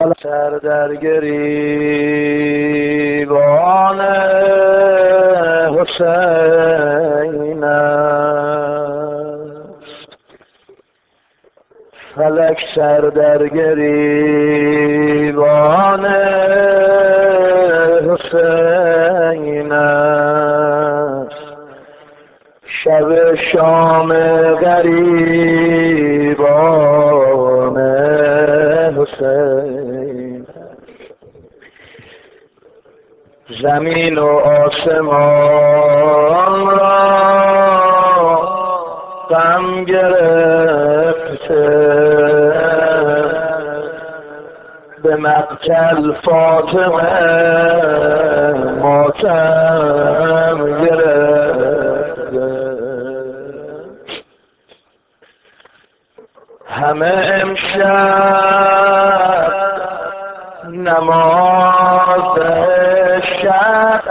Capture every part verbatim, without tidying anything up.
سر در گریبان حسین است، فلک سر در گریبان حسین است، شب شام غریبان حسین. زمین و آسمان را غم گرفته، به مقتل فاطمه ماتم گرفته. همه امشب نماز شب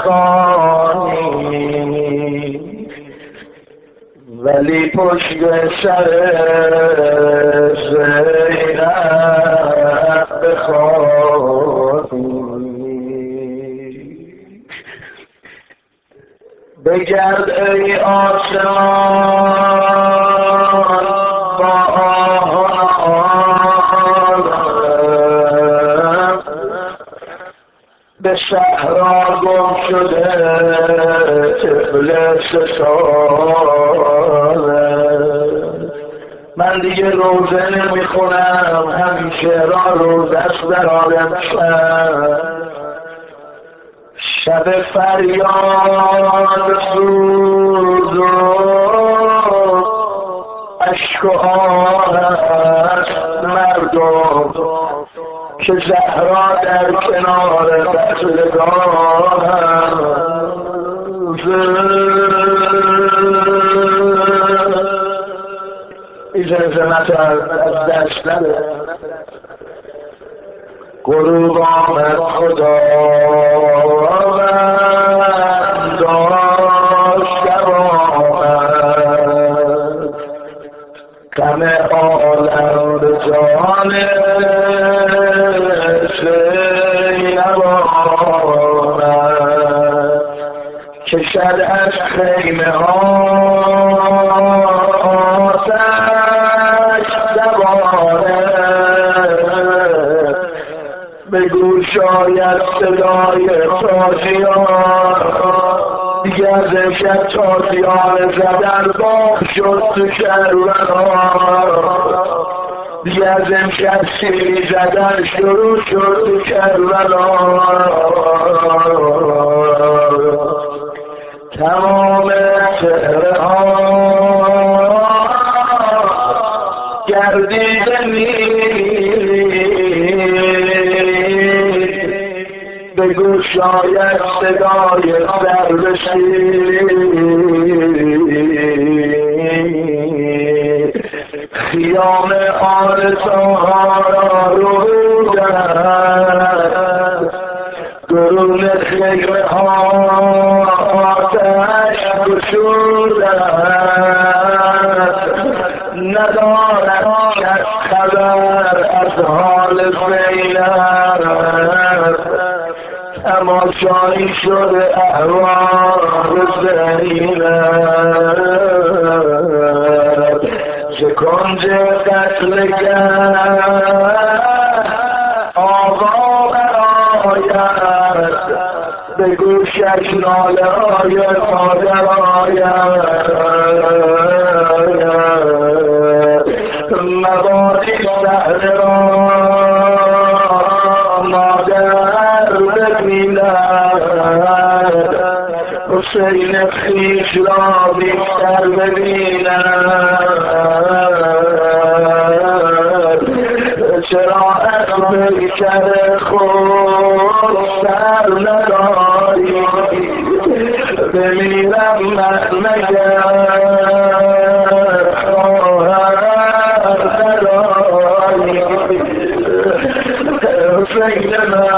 بخوانی، ولی پشت سر زینب بخوانی. بگرد ای آسمان با به صحرا گم شده طفل سه ساله. من دیگه روزه نمیخونم، همین شعرها روزه است در عالم شب. شب فریاد سوز و اشک و آه است مردم که زهرا در کنار قتلگاه این زمزمت از دست نده. غروب آمد خدا داشت آمد، غم عالم به جان زینب آمد. کشد از خیمه ها آتش زبانه، به گوش آید صدای تازیان. دیگه از امشب تازیان زدن باب شد تو کربلا، دیگه از امشب سیلی زدن شروع شد تو کربلا. تمام چهره ها گردیده نیست، به گوش آید صدای درویشی. خیام آل سهارا رودند، درون خیمه ها آتش گشودند. ندارد کس خبر از حال زینب، تماشایی شده احوال زینب. ز کنج قتلگاه آوا برآید، به گوشش ناله های مادر آید. مبادی صحنه را مادر ببیند، حسین خویش را بیشتر ببیند. چرا از پیکر خود سر نداری، بمیرم من مگر خواهر نداری. حسین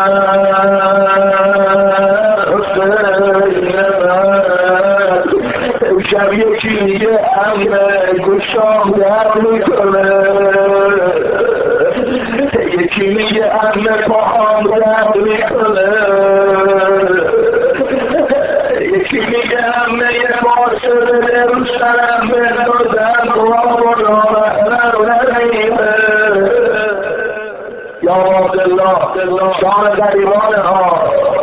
من حسین من امشب یکی میگه امه گوشام در میکنه، یکی میگه همه پاهم رد میکنه یکی میگه همه یه بار شده رو سرم بندازم قرآن و نامحرم نمیمه یا عبدالله شان غریبان ها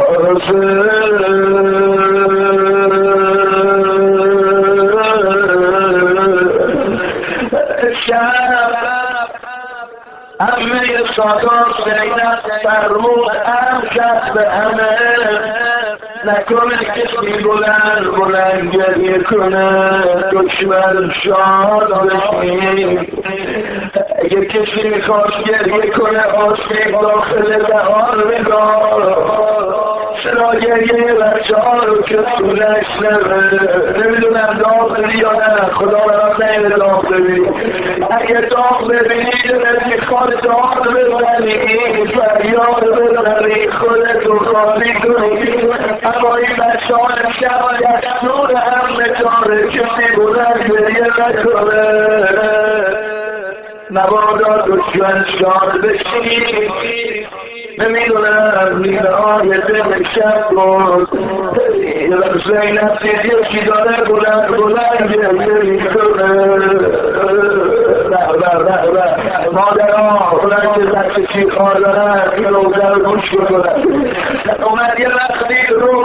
همه سادات زینت فرمود هم کرد به همه نکنه کسی بلند بلند گریه کنه دشمن شاد بشین اگه کسی میخواست گریه کنه آسیب داخل دهان میدار چرا گریه بچه ها رو کسی نشنوه نمیدونم داغ داری یا نه خدا برام نمیده داغ ببینی اگه داغ ببینی دلت میخواد داغ بزنی فریاد بزنی خودتو خالی کنی اما این بچه ها نشب دستور هم نکاره کسی بلند گریه نکنه نبادا دشمن شاد بشی نمیدونم نیمه های دل شب بود زینب دید یکی داره بلند بلند گریه میکنه مادرها بلند که دست چی خواه دارن این روزه رو گوش بکنن اومد یه وقتی رو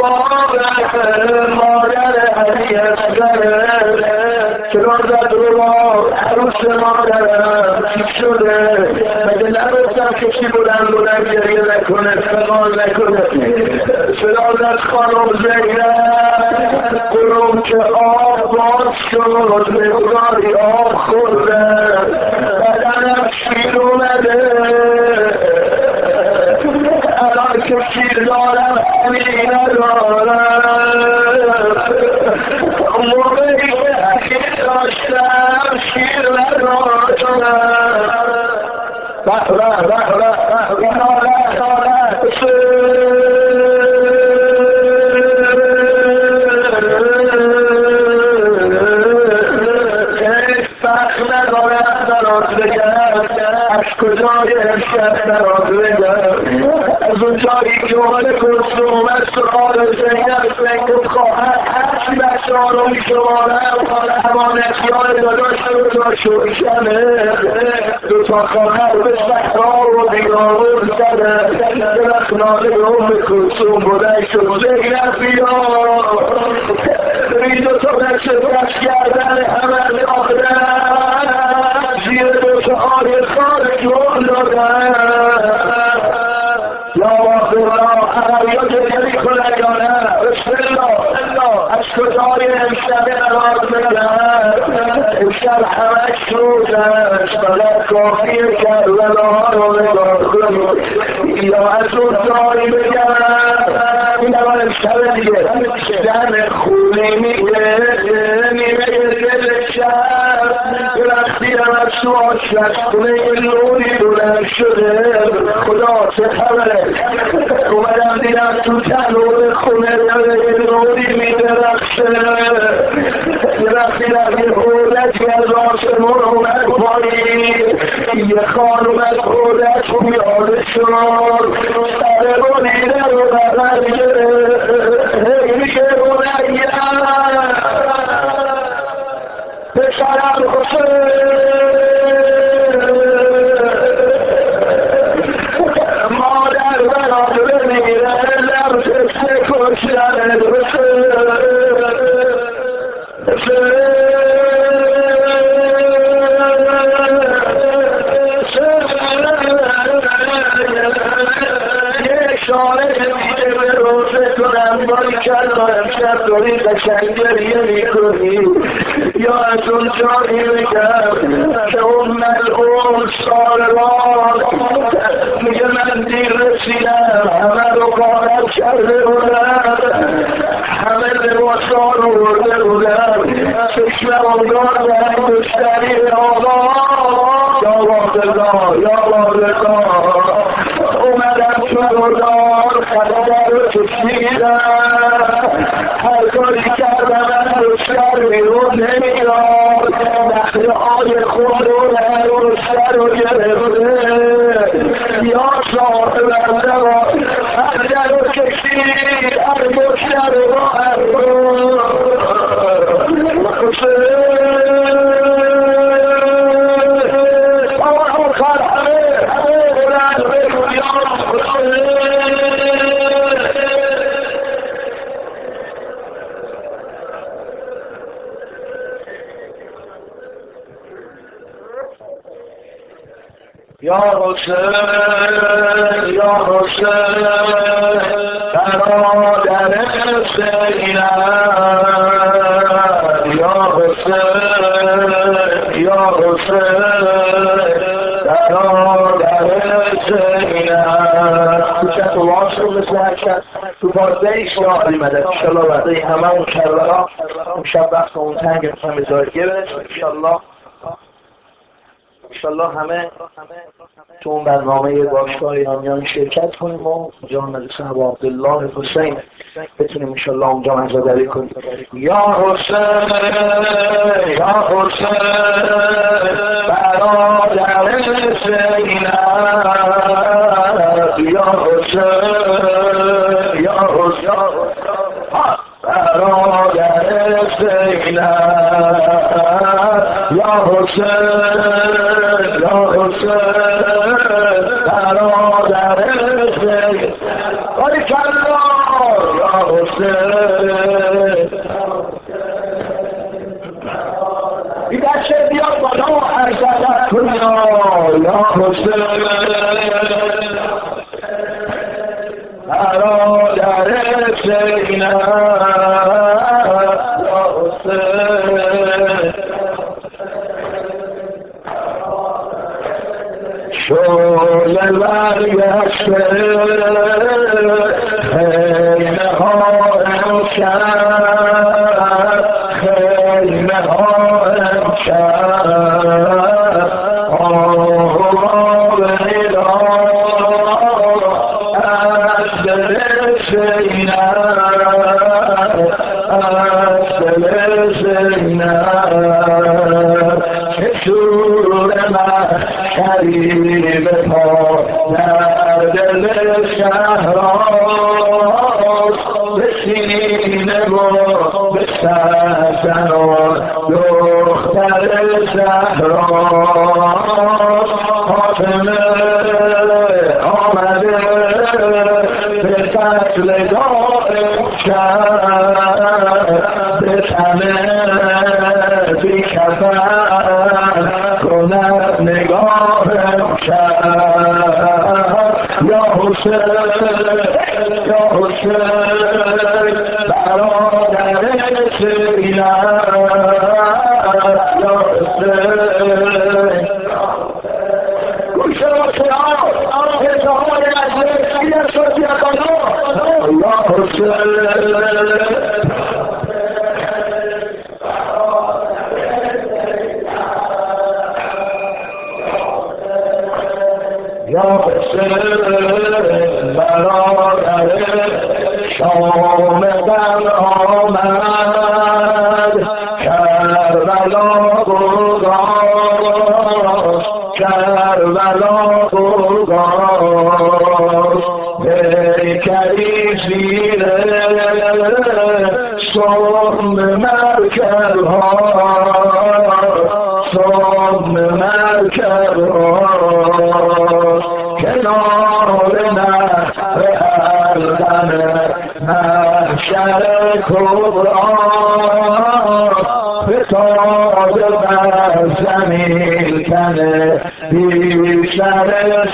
مادر علی اصغره چرا زد رو عروس مادرم چی شده مگه نرسم کسی بلند بلند گریه نکنه فقال نکنه چرا زد خانم زینب قلوم که آب باز شد نگاری آب خورده بدنم شیر اومده الان که شیر دارم همین ندارم موقعی که اگه داشتم شیر نداشتم بح بح بح بح بح از کجای امشب نراز بگم از اون جایی که حال کسوم از سؤال زینب زینب خواهد هرچی بچه ها رو میشمارم امانتیان داداش رو تا شوشمه دوتا خواهر به صحرا و بیارون زده درخت ناله ام کسوم بودن شد زینب بیا این دوتا بچه بس کردن همه داخلن زیر دوتا آیه خار جون دادن یا واقعا عربی ها گریه میکنن یا نه بسم الله از کجای امشب نراز بگن امشب همش روز است فقط کافیه کربلا رو نگاه کنید یا از اون جایی بگن این اول امشب دیگه دم خونه میگه نیمه دل شب وقتی هم از تو آشنش خونه نوری بلند شده خدا چه خبره اومدم دیدم تو تنور خونه نوری میدرخشه وقتی رفت یه حولتی از آسمون اومد پایین یه خانوم از حولت بیاده شد سر بریده رو بغل گرفت میگه بنیم پسرم حسین مادر برات بمیره لمسه کشتن امشب داری قشنگریه میکنی یا از اون جایی بگم که اون ملعون سالوان میگه من دیر رسیدم همه رو غارت کرده بودم همه لباسا رو برده بودم چشمم اونگار به هم مشتری آقا یا واقعا یا واقعا اومدم تو بردار خطر رو کشیدم هر کاری کردم از روشتر بیرون نمیاد نخله های خود رو نه روشتر رو گرفته یا صاحب حسین یا حسین برادر زینب یا حسین یا حسین برادر زینب کوچک و واش رو مثل حرکت تو بازده ایشنا علی مدد انشالله بعده همه اون کربلا امشب بحث اون تنگ میخوایم ازارگه برسیم انشالله انشالله همه تو اون برنامه باشگاه ایرانیان شرکت کنیم و اونجا مدرسه ابو عبدالله حسین بتونیم انشالله اونجا مزاداری کنیم یا حسین یا حسین برادر زینب یا حسین یا حسین برادر زینب یا حسین یا حسین برادر زینب باریکالله یا حسین این بچه بیاد بالا و عرضت کن یا حسین برادر زینب یا حسین شعله برگشته خیمه ها امشب خیمه ها امشب آه بیدا از دل زینب از دل زینب که شور من کریم پا در دل شهراست به سینه و به سرزنان دختر زهراست فاطمه آمده به قتلگاه امشب به تنه بی کفن کند نگاه امشب یا حسین یا حسین برادر زینب یا حسین گوشه باشه اتحاد مجلس بیار شد بیار بالا یا حسین یا حسین برادر شام غم آمد کربلا بگاست کربلا بگاست پیکری زیر سم مرکب ها سم مرکب ها کنار نهر القم محشر کبرا فتاد بر زمین کنه بیشتر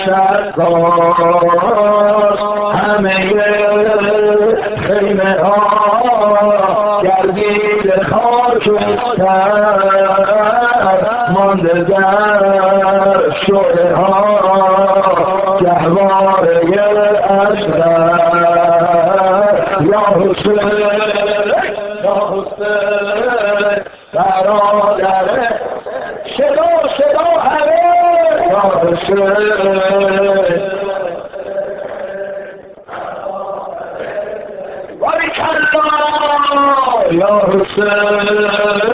شقاست همه خیمه ها گردید خاکستر مانده در شعله ها گهواره اصغر یا حسین یا حسین برادر صدا صدا همه یا حسین باریکالله یا حسین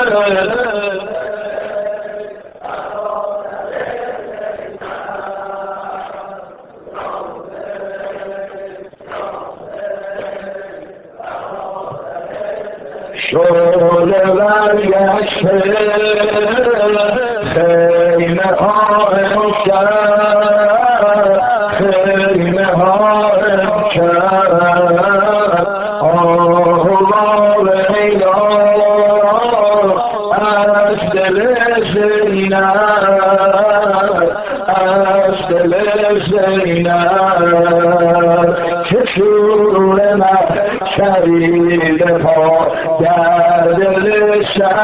شعله برگشته خیمه ها امشب خیمه ها امشب آه و بیدا از دل زینب از دل کرید پا در دل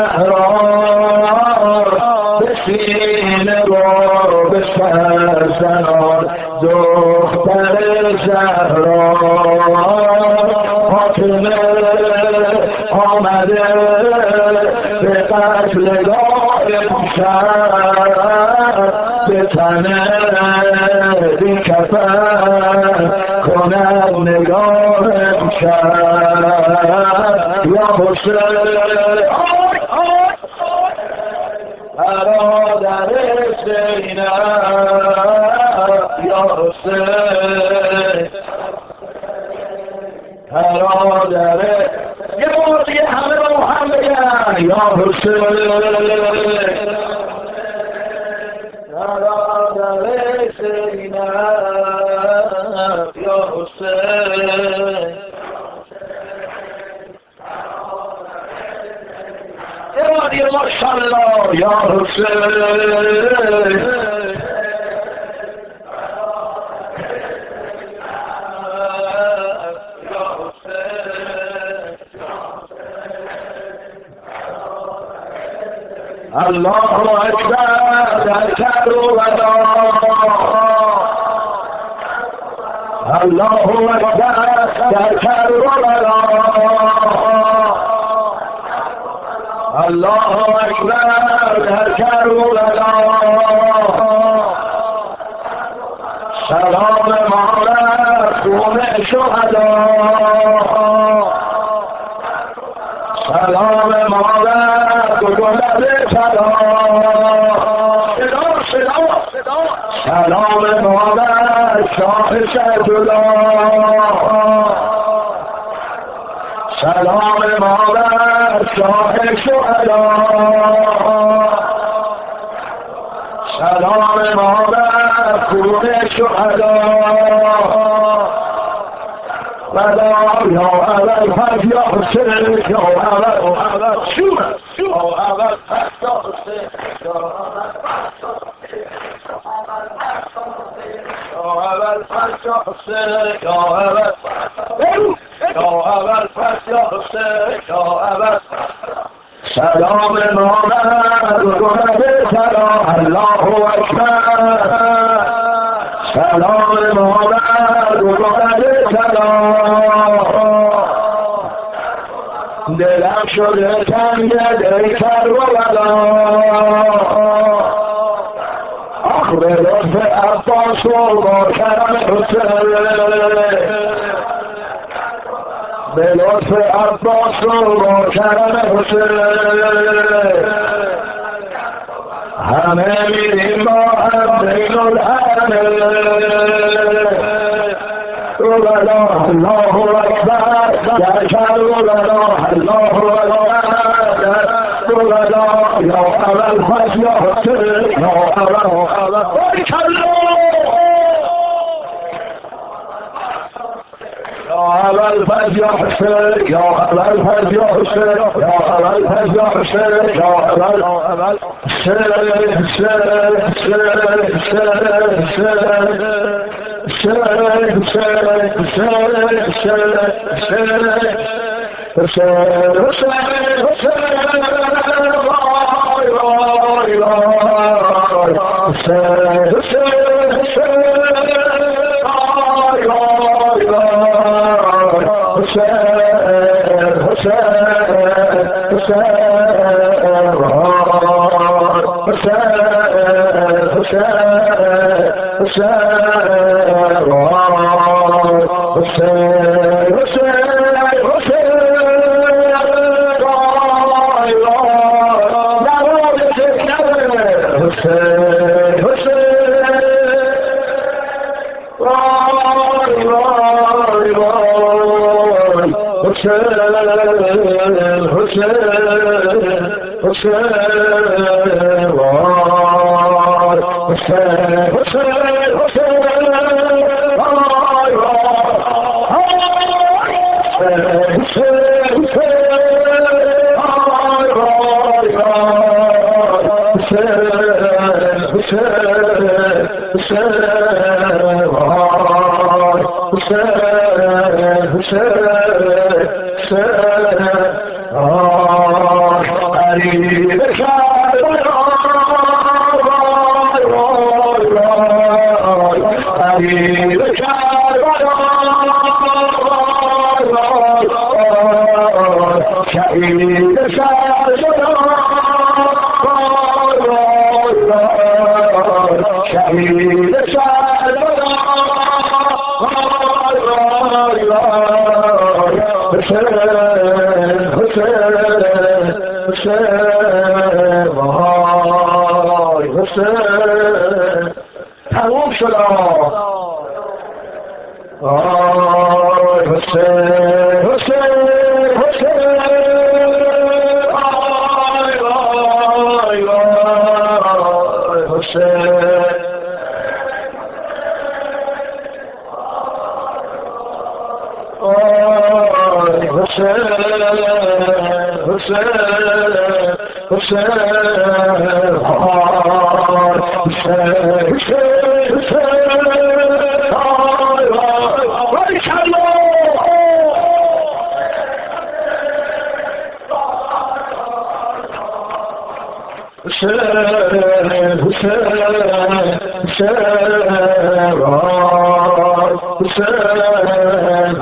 شهران به سینه و به سر زنان دختر زهرا فاطمه آمده به قتلگاه شهر به تنه بی کفن کند نگاه شهر یا حسین برادر زینب یا حسین برادر یه بار دیگه همه با هم بگن یا حسین برادر زینب یا حسین یه بار دیگه ماشاءالله یا حسین الله اکبر در کربلا الله اکبر در کربلا الله اکبر در کربلا سلام ما بر خون شهدا سلام ما بر گلاب فدا سلام ما بر شاه شهدالله سلام ما بر شاه شهدا سلام ما بر خون شهدا ولا يا أبا الفرد يا حسين يا أبا أبا شو شو أبا الفرد يا حسين يا أبا الفرد يا حسين يا أبا يا أبا الفرد يا حسين يا أبا سلام ما بر سلام الله أكبر سلام ما بر سلام دلم شده تنگ دل کربلا آخ به لطف عباس و با کرم حسین به لطف عباس و با کرم حسین همه میریم با هم بین الحرمین الله اکبر در کربلا الله اکبر کربلا یا اول فضل یا حسین یا اول باری کلا یا اول فضل یا حسین یا اول فضل یا حسین یا اول فضل یا حسین یا اول آه قریب کربلا قریب کربلا شهید کربلا شهید کربلا حسین حسین حسین وای حسین تموم شد آی حسین حسین حسین آی آی آی حسین آی حسین حسین حسین آی حسین حسین حسین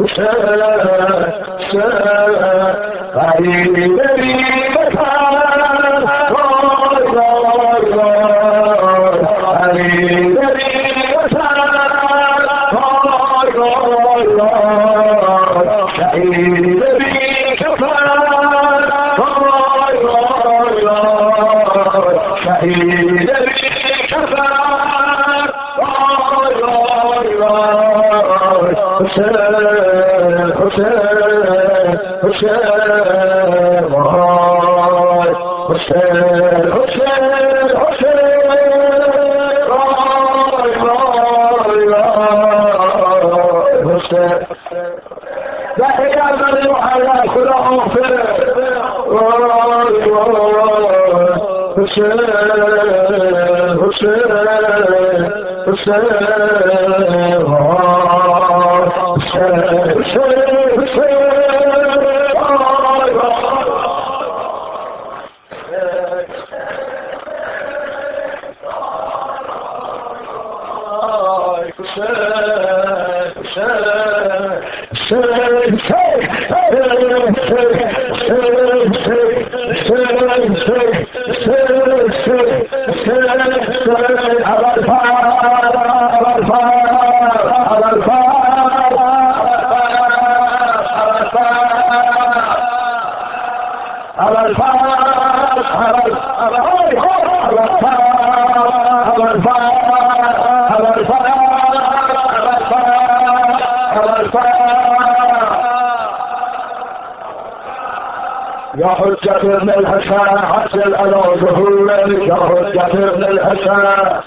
يا حجة ابن الحسن عسل على ظهورك يا حجة ابن الحسن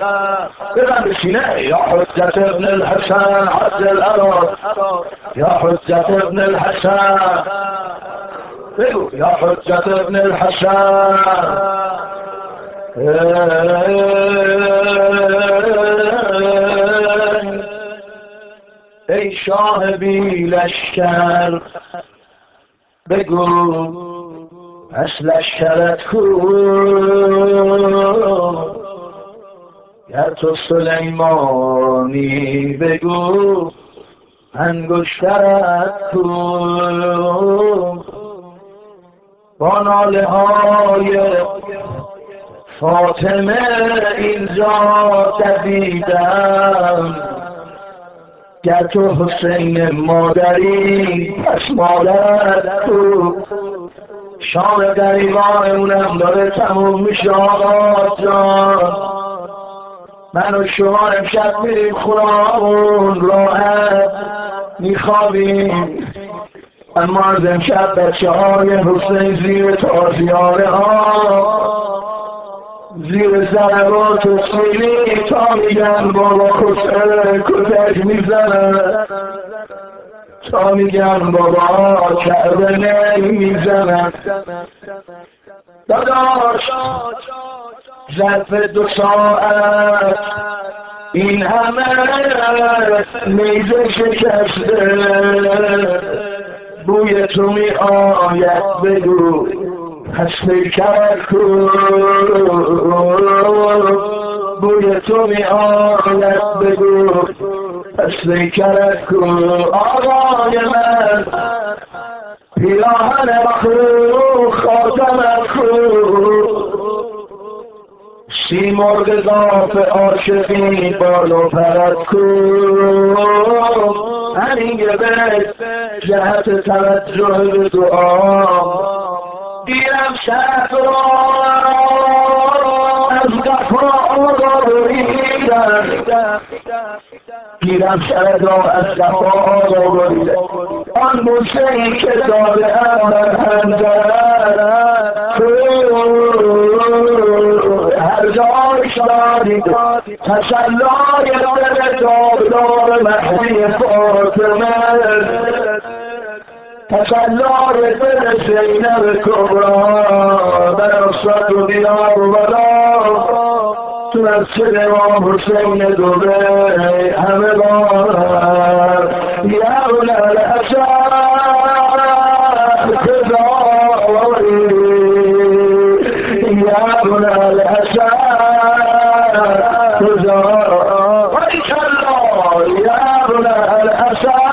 إذا بسنة يا حجة ابن الحسن عسل على يا حجة ابن الحسن يا حجة ابن الحسن ای شاه بی لشکر بگو اصل لشکرت کو گر تو سلیمانی بگو انگشترت کو با ناله های فاطمه اینجا دویدم گر تو حسین مادری پس مادرت کو شام گریبان اونم داره تموم میشه آقا جان من و شما امشب میریم خونمون راحت میخوابیم اما از امشب بچه های حسین زیر تازیانه ها زیر ضربات و سیلی تا میگن بابا کسه کتک میزنن تا میگن بابا کرده نمیزنن داداش ظرف دو ساعت این همه نیزه شکسته بوی تو می آید بگو پس پیکرت کو، بوی تو می آید بگو پس پیکرت کو. آقای من پیراهن مخلوق خاتمت کو، سیمرغ ذات عاشقی بال و پرت کو. همین یه بیت جهت توجه به دعا، گیرم شهر را از قفا آقا بریدم، گیرم شهر را از قفا آقا بریدم. آن بوسه ای که داده ام بر حنجرت هر جایش دادید تسلای دل داغدار مهدی فاطمه، تسلای دل زینب کبرا در اصفت و دیار ولا تو مسجد امام حسین دوبه همه بار. یا ابن الحسن کجایی، یا ابن الحسن کجایی، یا ابن الحسن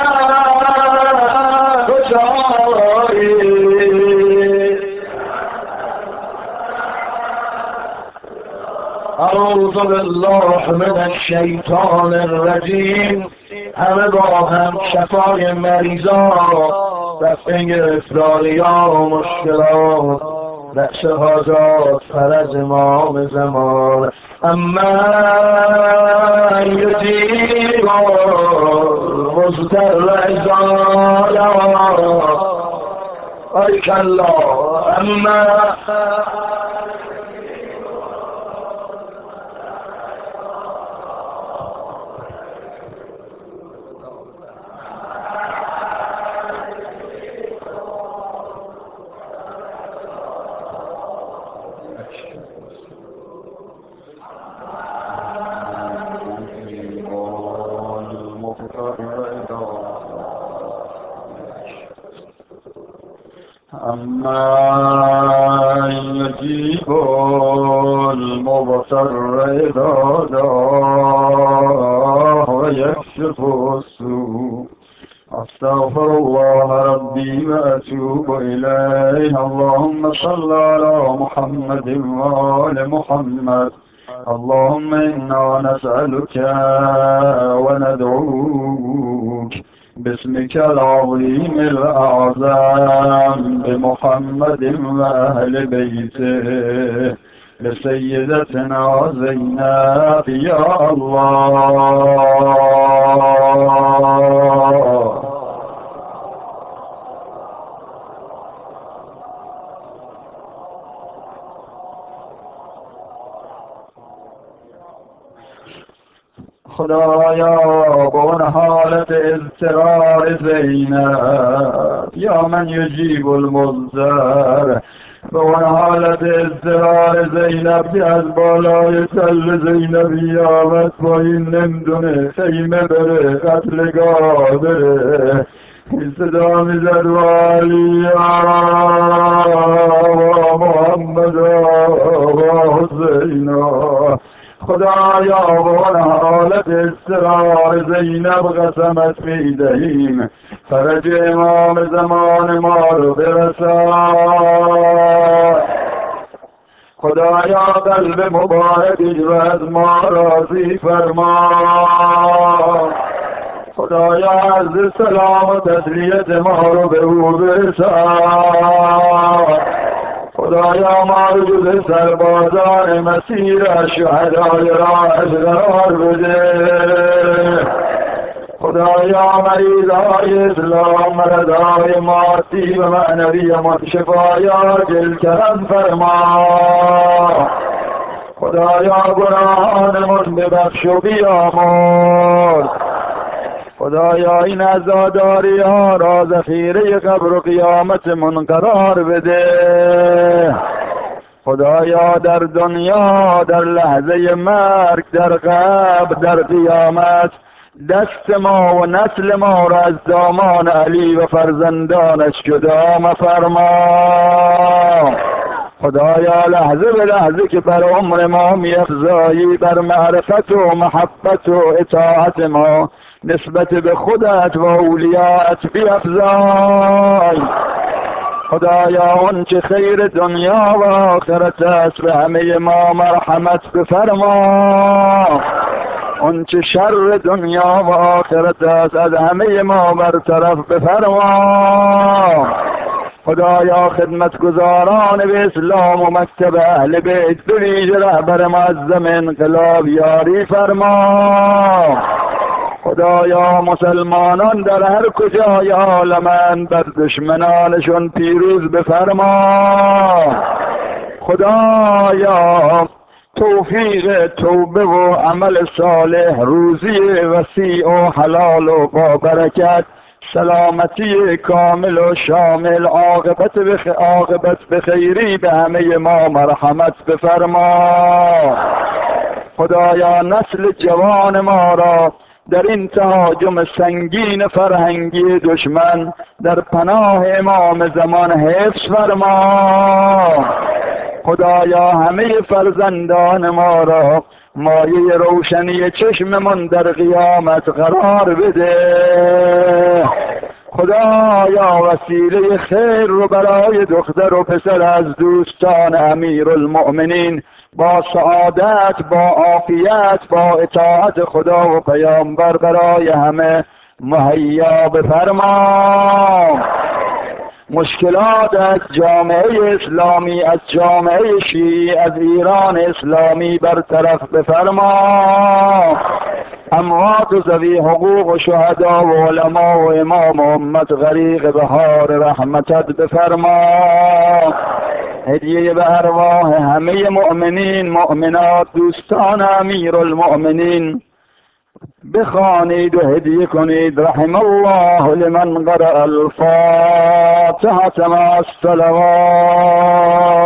اعوذ بالله من الشیطان الرجیم. همه با هم شفای مریضا، رفع گرفتاری‌ها و مشکلات، رأس حاجات فرج امام زمان. اما یجیب مضطر اذا دعا، ای کلا. اما أما يجيب المضطر إذا دعاه ويكشف السوء. أستغفر الله ربي وأتوب إليه. اللهم صل على محمد وآل محمد. اللهم إنا نسألك وندعوك باسمك العظيم الأعظم بمحمد وأهل بيته لسيدتنا زينب يا الله. خدایا با اون حالت اضطرار زینب، یا من یجیب المضطر، با اون حالت اضطرار زینب که از بالای تل زینبی آمد پایین نمیدونه خیمه بره قتلگاه بره، این صدا میزد و علی و محمد و حسینا. خدایا با اون حالت اضطرار زینب قسمت میدهیم فرج امام زمان ما رو برسان. خدایا قلب مبارکی رو از ما راضی فرما. خدایا عز سلام و تسلیت ما رو به او برسان. خدایا ما رو جز سربازان مسیر شهدای راهت قرار بده. خدایا مریضای اسلام، مرضای مادی و معنوی ما شفای عاجل کرم فرما. خدایا گناهانمون ببخش و بیامرز. خدایا این عزاداری ها را ذخیره قبر و قیامتمون قرار بده. خدایا در دنیا، در لحظه مرگ، در قبر، در قیامت دست ما و نسل ما را از دامان علی و فرزندانش جدا مفرما. خدایا لحظه به لحظه که بر عمر ما می‌افزایی، بر معرفت و محبت و اطاعت ما نسبت به خودت و اولیاءت بیفزای. خدایا اون که خیر دنیا و آخرت است به همه ما مرحمت بفرما. اون که شر دنیا و آخرت است از همه ما برطرف بفرما. خدایا خدمتگزاران به اسلام و مکتب اهل بیت به ویژه رهبر معظم انقلاب یاری فرما. خدایا مسلمانان در هر کجای عالمند بر دشمنانشون پیروز بفرما. خدایا توفیق توبه و عمل صالح، روزی وسیع و حلال و با برکت، سلامتی کامل و شامل، عاقبت بخ... عاقبت بخیری به همه ما مرحمت بفرما. خدایا نسل جوان ما را در این تهاجم سنگین فرهنگی دشمن در پناه امام زمان حفظ فرما. خدایا همه فرزندان ما را مایه روشنی چشممان در قیامت قرار بده. خدایا وسیله خیر رو برای دختر و پسر از دوستان امیرالمؤمنین با سعادت، با عافیت، با اطاعت خدا و پیامبر برای همه مهیا بفرما. مشکلات از جامعه اسلامی، از جامعه شیعی، از ایران اسلامی برطرف بفرما. اموات و ذوی حقوق و شهدا و علما و امام و امت غریق بهار رحمتت بفرما. هدیه به ارواح همه مؤمنین مؤمنات دوستان امیرالمؤمنین بخوانید و هدیه کنید. رحم الله لمن قرأ الفاتحة مع الصلوات.